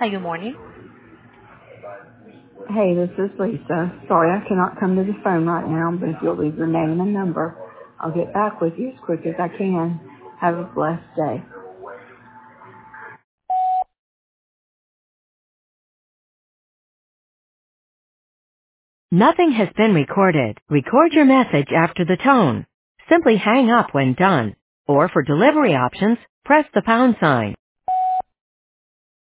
Hi, good morning. Hey, this is Lisa. Sorry I cannot come to the phone right now, but if you'll leave your name and number, I'll get back with you as quick as I can. Have a blessed day. Nothing has been recorded. Record your message after the tone. Simply hang up when done. Or for delivery options, press the pound sign.